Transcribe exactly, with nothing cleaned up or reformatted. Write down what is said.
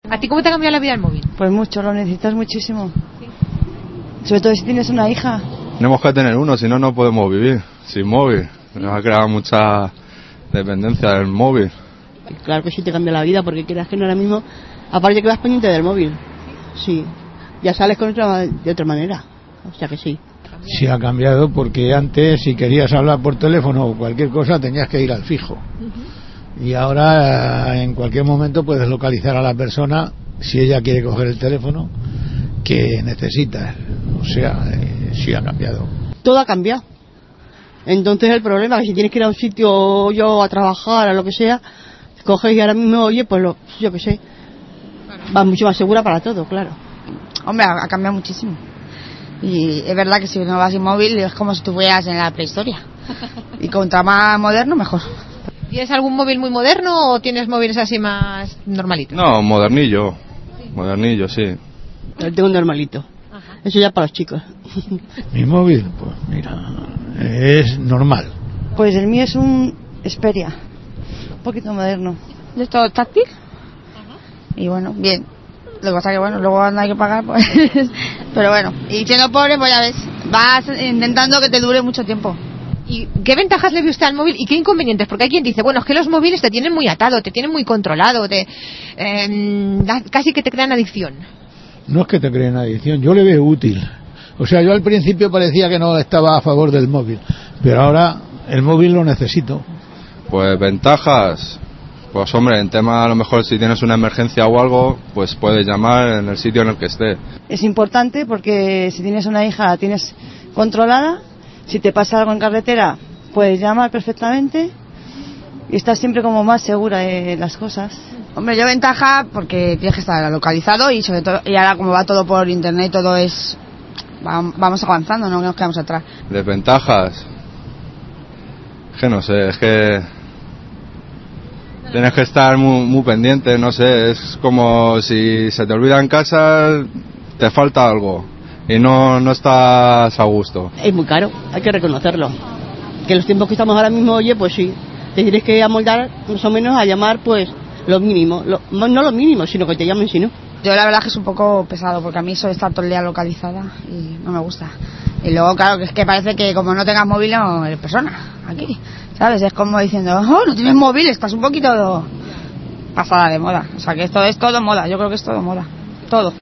¿A ti cómo te ha cambiado la vida el móvil? Pues mucho, lo necesitas muchísimo. ¿Sí? Sobre todo si tienes una hija. Tenemos que tener uno, si no, no podemos vivir sin móvil. Nos ha creado mucha dependencia del móvil. Claro que sí te cambia la vida, porque quieras que no ahora mismo, aparte que vas pendiente del móvil. Sí, ya sales con otra, de otra manera, o sea que sí. Sí ha cambiado, porque antes si querías hablar por teléfono o cualquier cosa tenías que ir al fijo. Uh-huh. Y ahora en cualquier momento puedes localizar a la persona si ella quiere coger el teléfono que necesita. O sea, eh, sí ha cambiado. Todo ha cambiado. Entonces el problema es que si tienes que ir a un sitio yo a trabajar o lo que sea, coges y ahora mismo, oye, pues lo, yo qué sé, va mucho más segura para todo, claro. Hombre, ha, ha cambiado muchísimo. Y es verdad que si no vas sin móvil es como si estuvieras en la prehistoria. Y contra más moderno, mejor. ¿Tienes algún móvil muy moderno o tienes móviles así más normalitos? No, modernillo. ¿Sí? Modernillo, sí. Yo tengo un normalito. Ajá. Eso ya para los chicos. Mi móvil, pues mira, es normal. Pues el mío es un Xperia, un poquito moderno. ¿De todo táctil? Ajá. Y bueno, bien. Lo que pasa que bueno, luego no hay que pagar, pues. Pero bueno, y siendo pobre, pues ya ves, vas intentando que te dure mucho tiempo. ¿Y qué ventajas le ve usted al móvil y qué inconvenientes? Porque hay quien dice, bueno, es que los móviles te tienen muy atado, te tienen muy controlado, te, eh, casi que te crean adicción. No es que te creen adicción, yo le veo útil. O sea, yo al principio parecía que no estaba a favor del móvil, pero ahora el móvil lo necesito. Pues ventajas, pues hombre, en tema a lo mejor si tienes una emergencia o algo, pues puedes llamar en el sitio en el que esté. Es importante porque si tienes una hija la tienes controlada. Si te pasa algo en carretera, puedes llamar perfectamente y estás siempre como más segura de las cosas. Hombre, yo ventaja porque tienes que estar localizado y sobre todo, y ahora como va todo por internet, todo es... Vamos avanzando, no nos quedamos atrás. Desventajas, que no sé, es que tienes que estar muy, muy pendiente, no sé, es como si se te olvida en casa, te falta algo. Y no, no estás a gusto. Es muy caro, hay que reconocerlo. Que los tiempos que estamos ahora mismo, oye, pues sí, te tienes que amoldar más o menos a llamar, pues, lo mínimo. Lo, no lo mínimo, sino que te llamen si no. Yo la verdad que es un poco pesado, porque a mí eso de estar todo el día localizada y no me gusta. Y luego, claro, que es que parece que como no tengas móvil no eres persona, aquí, ¿sabes? Es como diciendo, oh, no tienes móvil, estás un poquito pasada de moda. O sea, que esto es todo moda, yo creo que es todo moda, todo.